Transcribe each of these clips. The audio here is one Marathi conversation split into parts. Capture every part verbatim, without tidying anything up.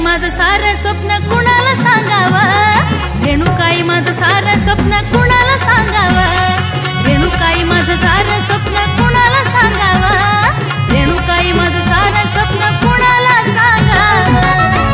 माझं सारं स्वप्न कुणाला सांगावं, रेणुकाई माझं सारं स्वप्न कुणाला सांगावं, रेणुकाई माझं सारं स्वप्न कुणाला सांगावं, रेणुकाई माझं सारं स्वप्न कुणाला सांगावं।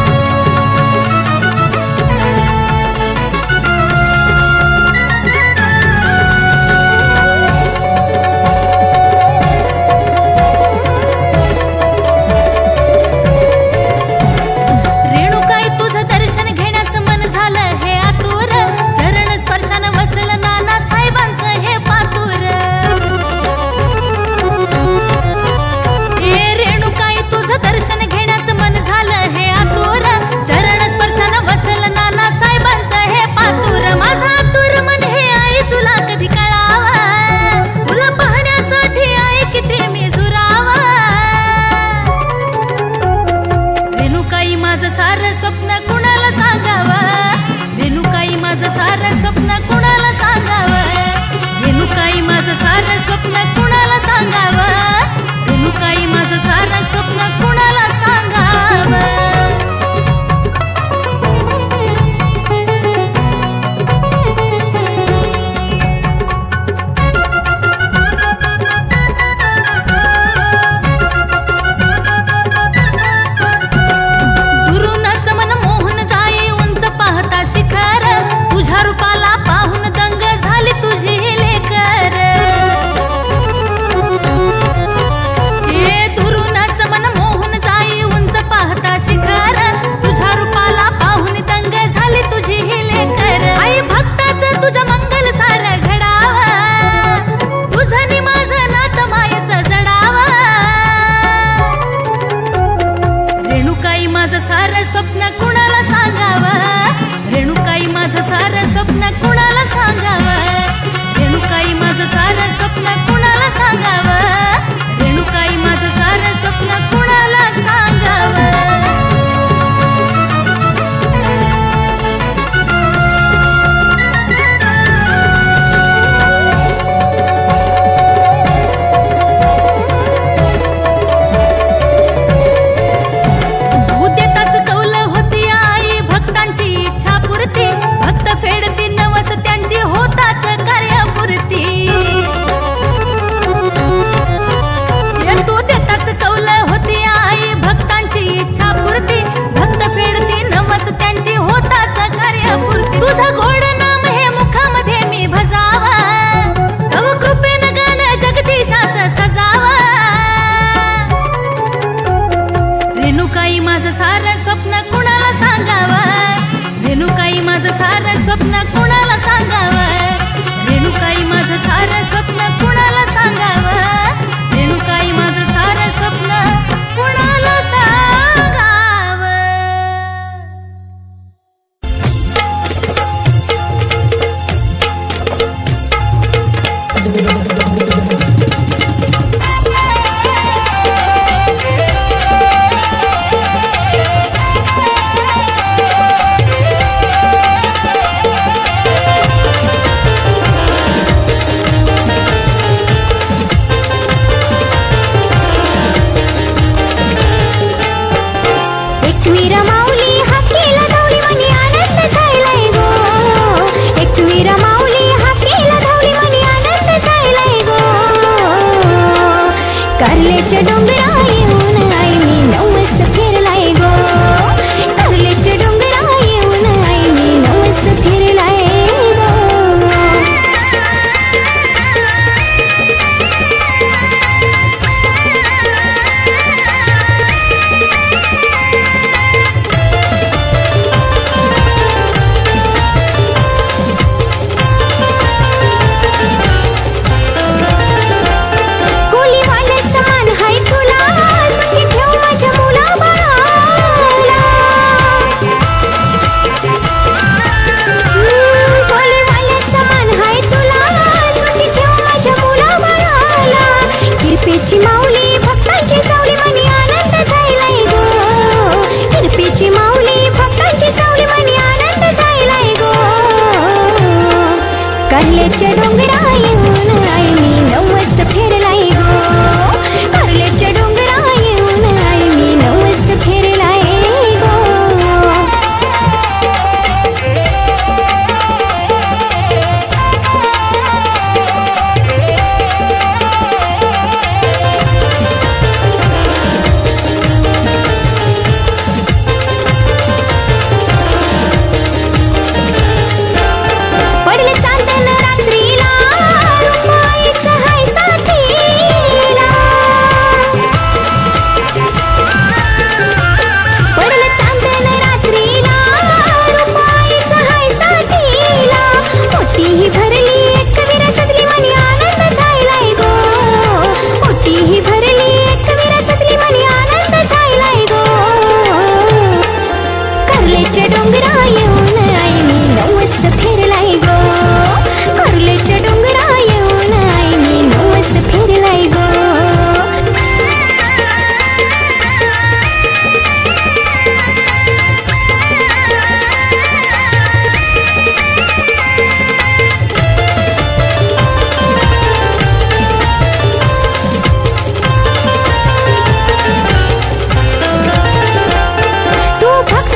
कारल्याच्या डोंगरा येऊन आई मी नवस फिरलाय गो, कारल्याच्या डोंगरा येऊन आई मी नवस फिरलाय गो।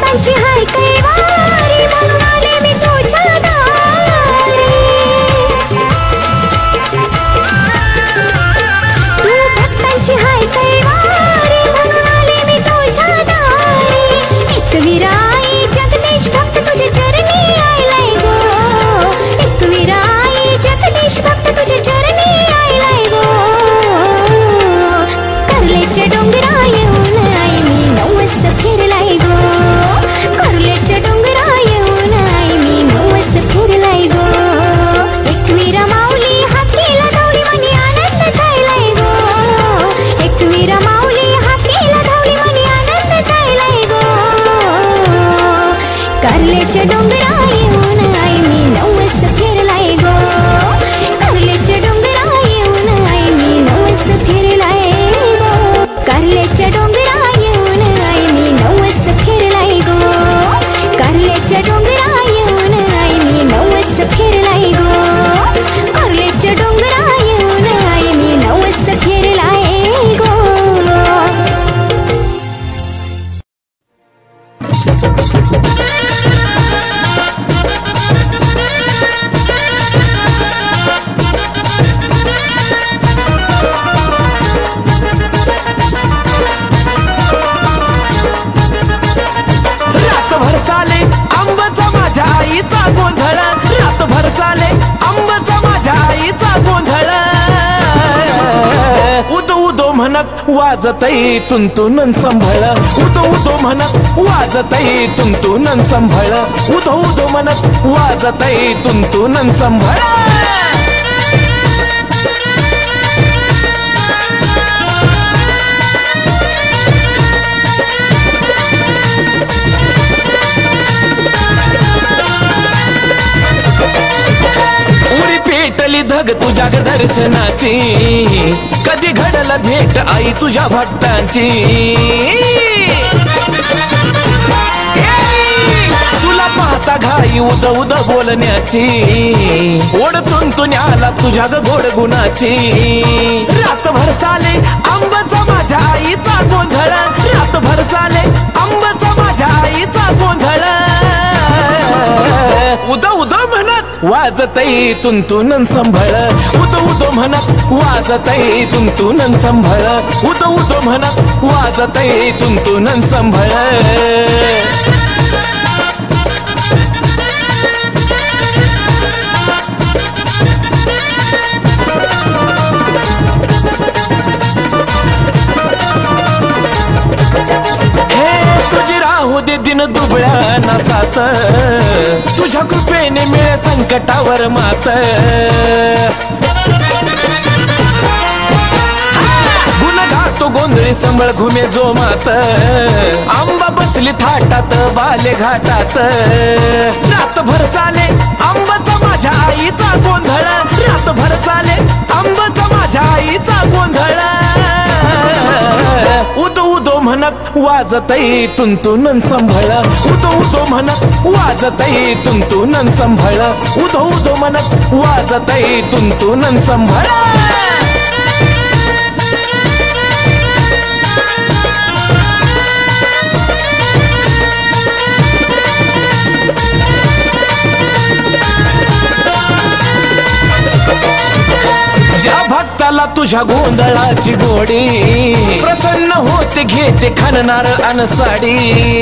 भक्तांची हाय कैवारी म्हणून आले मी तुझ्या दारी तू भक्तांची हाय कैवारी म्हणून आले मी तुझ्या दारी एकविराई जगदीश भक्त तुझे चरणी आयलाय गो एकविराई जगदीश भक्त तुझे चरणी आयलाय गो कर्लेच्या डोंगरा येऊन आई मी नवस फिरलाय गो कर्लेच्या डोंगरा येऊन आई मी नवस फिरलाय गो एकविरा माऊली हाकेला धावली मनी आनंद झालाय गो एकविरा माऊली हाकेला धावली मनी आनंद झालाय गो कर्लेच्या डोंगरा येऊन आई मी नवस फिरलाय गो कर्लेच्या डोंगरा येऊन आई मी नवस फिरलाय गो कर्लेच्या डोंगरा येऊन आई मी नवस फिरलाय गो कर्लेच्या डोंगरा येऊन आई मी नवस फिरलाय गो कर्लेच्या डोंगरा येऊन आई मी नवस फिरलाय गो रातभर चाले आंबाचा माझ्या आईचा गोंधळ रातभर चाले आंबाचा माझ्या आईचा गोंधळ उदो उदो म्हणत वाजतई तुंतुन संभळ उदो उदो म्हणत वाजतई तुंतुन संभळ उदो उदो म्हणत वाजतई तुंतुन संभळ उरी पेटली धग तुझ्या ग दर्शनाची कधी घडल भेट आई तुझ्या भक्तांची तुला पाहता घाई उद उद बोलण्याची ओढतून तुन्याला तुझ्या ग गोड गुणाची रातभर चाले आंबाचा माझ्या आईचा गोंधळ रातभर चाले आंबाचा माझ्या आईचा गोंधळ उद उद म्हणत वाजतई तुंतुन संभळ उद उद म्हणत वाजतई तुंतुन संभळ उद उद म्हणत वाजतई तुंतुन संभळ दिन दुबळ्या नसात तुझ्या कृपेने मिळे संकटावर मात गुण घातो गोंधळी संबळ घुमे जो मात आंबा बसली थाटात बाले घाटात रातभर चाले आंबाचा माझ्या आईचा गोंधळ रातभर चाले आंबाचा माझ्या आईचा गोंधळ उदो उदो म्हणत वाजतई तुंतुन संभळ उदो उदो म्हणत वाजतई तुंतुन संभळ उदो उदो म्हणत वाजतई तुंतुन संभळ ज्या भक्ताला तुझ्या गोंधळाची गोडी प्रसन्न होते घेते खणणार अनसाडी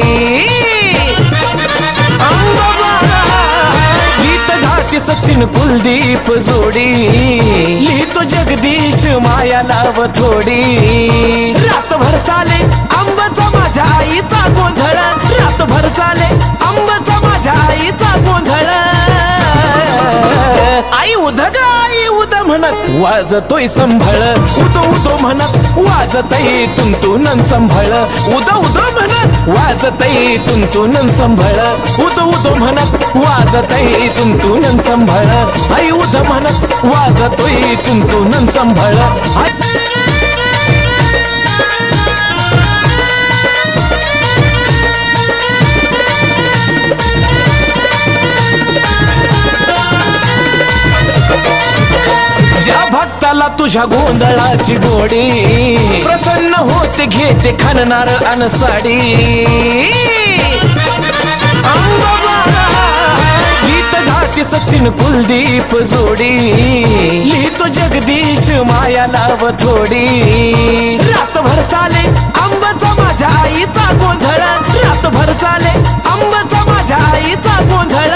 गीत गाते सचिन कुलदीप जोडी लिहितो जगदीश माया लाव थोडी रातभर चाले आंबाचा माझ्या आईचा गोंधळ रातभर चाले आंबाचा माझ्या आईचा गोंधळ आई उधग आई उद म्हणत वाजतोय संभळ उदो उदो म्हणत वाजतई तुंतुन संभळ उदो उदो म्हणत वाजतई तुंतुन संभळ उदो उदो म्हणत वाजतई तुंतुन संभळ आई उद म्हणत वाजतोय तुंतुन संभळ ज्या भक्ताला तुझ्या गोंधळाची गोडी प्रसन्न होते घेते खणणार अनसाडी अन कुलदीप जोडी लिहितो जगदीश माया लाव थोडी रातभर चाले आंबाचा माझ्या आईचा गोंधळ रातभर चाले आंबाचा माझ्या आईचा गोंधळ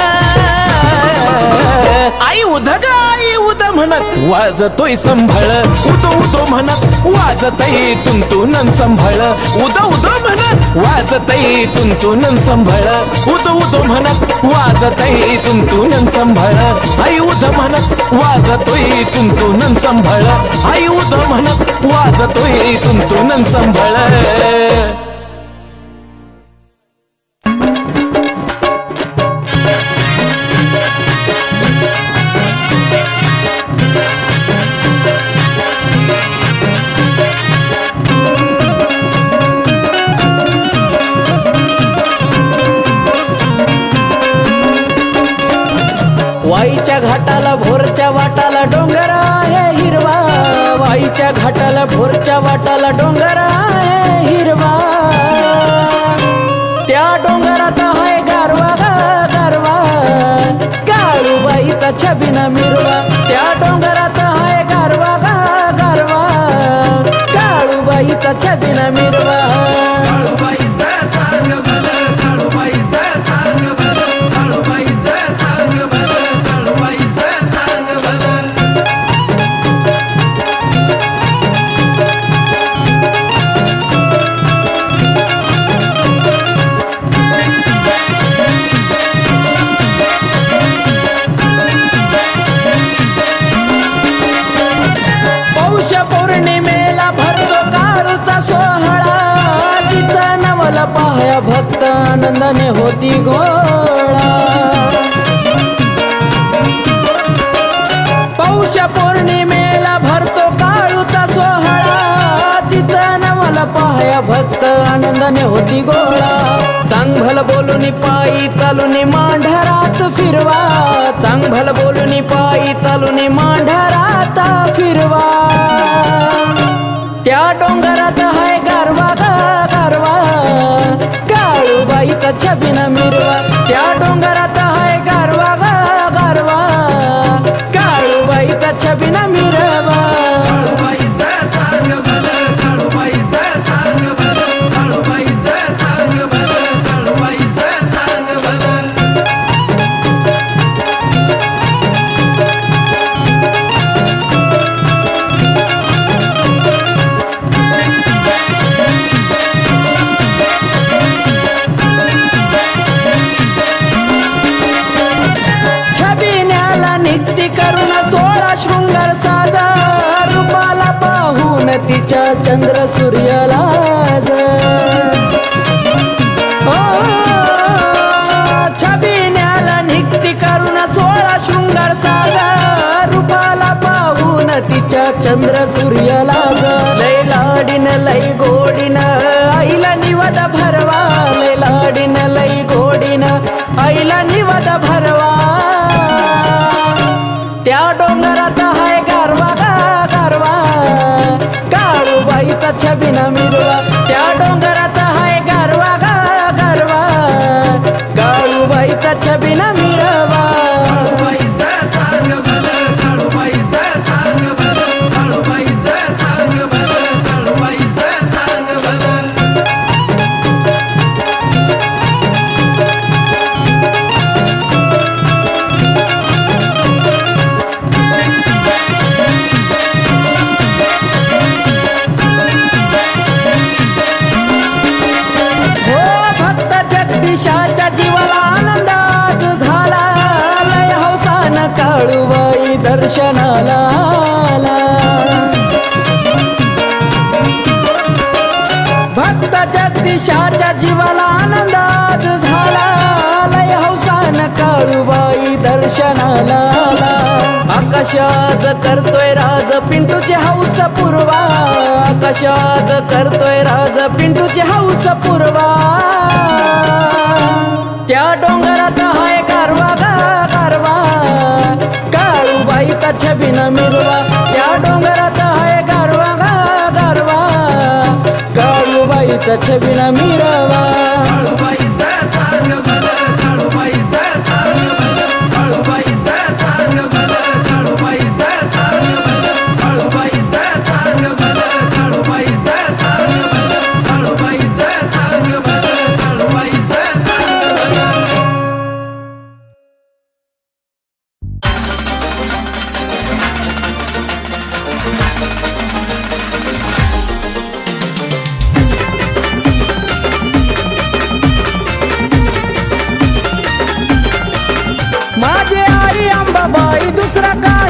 आई उद ग आई उद म्हणत वाजतोय संभळ उदो उदो म्हणत वाजतय तुंतुन संभळ उदो उदो म्हणत वाजतय तुंतुन संभळ उदो उदो म्हणत वाजतय तुंतुन संभळ आई उद म्हणत वाजतोय तुंतुन संभळ आई उद म्हणत वाजतोय तुंतुन संभळ वाईच्या घाटाला भोरच्या वाटाला डोंगर आहे हिरवा वाईच्या घाटाला भोरच्या वाटाला डोंगर आहे हिरवा त्या डोंगरात आहे गारवा गारवा काळूबाईचा छबिना मिरवा त्या डोंगरात आहे गारवा गारवा काळूबाईचा छबिना मिरवा पौर्णिमेला भरतो काळूचा सोहळा तिचा नवला पाहया भक्त आनंदाने होती घोळा पौष पौर्णिमेला भरतो काळूचा सोहळा तिचा नवला पाहया भक्त आनंदाने होती गोळा चांगभल बोलून पायी चालून मांढरात फिरवा चांगभल बोलून पायी चालून मांढरात फिरवा त्या डोंगरात हाय गारवा गारवा काळूबाईचा छबिना मिरवा त्या डोंगरात हाय गारवा गारवा काळूबाईचा छबिना मिरवा करुण सोळा शृंगार साजा रूपाला पाहून तिच्या चंद्र सूर्याला छबिन्याला निघती करुण सोळा शृंगार साजा रूपाला पाहून तिच्या चंद्र सूर्याला लय लाडीन लय गोडीन आईला निवद भरवा लय लाडीन लय गोडीन आईला निवद भरवा त्या डोंगरात हाय गारवा गारवा काळूबाईचा छबिना मिरवा त्या डोंगरात हाय गारवा गारवा काळूबाईचा छबिना मिरवा जगदीशाच्या जीवाला आनंदात झाला लय हौसान काळूबाई दर्शनाला आला भक्त जगदीशाच्या जीवाला आनंदात झाला लय हौसान काळूबाई दर्शनाला आला आकाशात करतोय राज पिंटूची हौस पूर्वा आकाशात करतोय राज पिंटूची हौस पूर्वा त्या डोंगरात हाय गारवा गारवा काळूबाईचा छबिना मिरवा त्या डोंगरात हाय गारवा गारवा काळूबाईचा छबिना मिरवा काळूबाईचा चांग भलं काळूबाईचा चांग भलं काळूबाईचा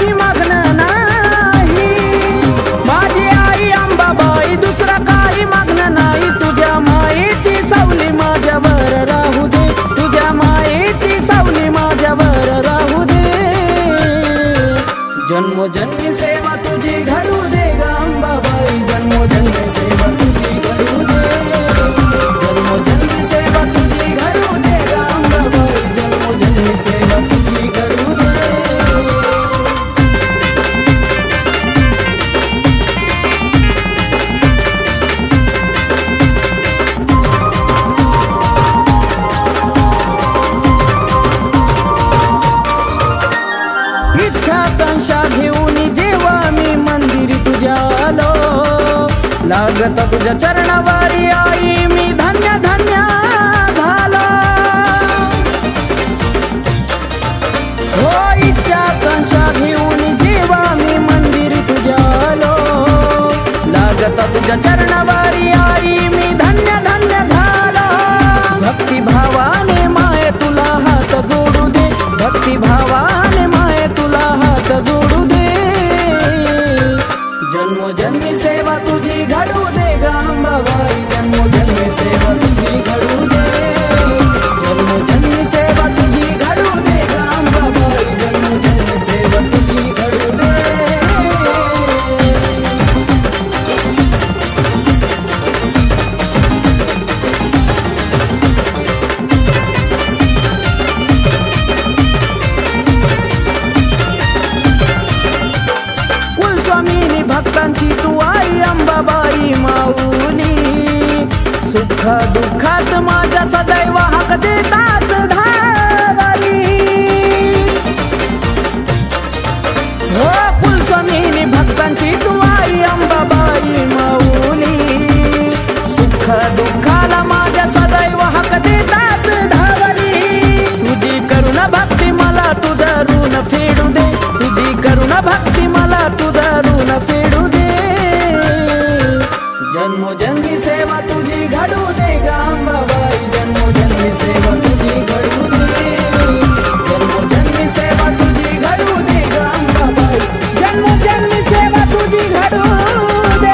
काही मागणं नाही. माझी आई अंबाबाई दुसरा काही मागणं नाही. तुझ्या मायेची सावली माझ्यावर राहू दे, तुझ्या मायेची सावली माझ्यावर राहू दे. जन्मोजन्मी सेवा तुझी घडू दे ग अंबाबाई, जन्मोजन्मी सेवा तुझी घडू दे. जन्मोजन्मी सेवा तुझी घडू दे ग अंबाबाई, जन्मोजन्मी सेवा तुझी घडू दे. इच्छाकांक्षा घेऊन जेव्हा मी मंदिरी तुझ्या आलो, लागत तुझ्या चरणावारी आई मी धन्य धन्य झालो. हो इच्छाकांक्षा घेऊन जेव्हा मी मंदिरी तुझ्या आलो, लागत तुझ्या चरणावारी आई मी धन्य धन्य झालो. भक्ती भावाने माय तुला हात जोडू दे, भक्ती भावाने माय तुला हात जोडू दे. जन्मोजन्मी सेवा तुझी घडू दे ग अंबाबाई, जन्मोजन्मी सेवा तुझी घडू दे. जन्मोजन्मी सेवा तुझी घडू दे ग अंबाबाई, जन्मोजन्मी सेवा तुझी घडू दे. कुलस्वामिनी भक्तांची तू आई अंबाबाई माऊली, सुख दुःखात माझ्या सदैव हाक देताच धावली. हो कुलस्वामिनी भक्तांची तू आई अंबाबाई माऊली, सुख दुःखाला माझ्या सदैव हाक देताच धावली. तुझी करुण भक्ती मला तुझं ऋण फेडू दे, तुझी करुण भक्ती मला तुझं ऋण फेडू दे. जन्मोजन्मी सेवा तुझी घडू दे ग अंबाबाई, जन्मोजन्मी सेवा तुझी घडू दे. जन्मोजन्मी सेवा तुझी घडू दे ग अंबाबाई, जन्मोजन्मी सेवा तुझी घडू दे.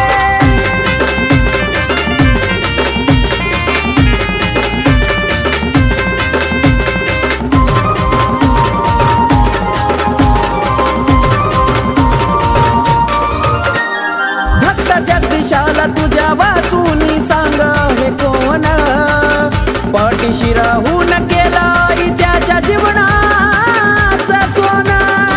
भक्त जगदीशाला तुझ्या वाचूनी सांग हे कोण, पाठीशी राहून केला आई त्याच्या जीवनाचा सोना.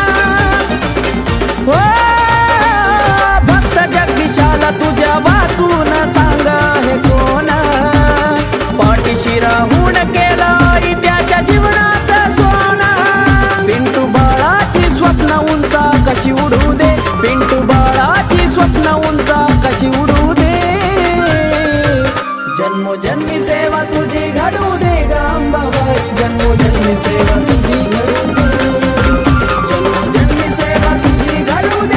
हो भक्त जगदीशाला तुझ्या वाचून सांग हे कोण, पाठीशी राहून केला आई त्याच्या जीवनाचा सोना. पिंटू बाळाची स्वप्न उंचा कशी उडू दे, पिंटू बाळाची स्वप्न उंचा कशी उडू दे. जन्मोजन्मी सेवा तुझी घडू दे ग अंबाबाई, जन्मोजन्मी सेवा तुझी घडू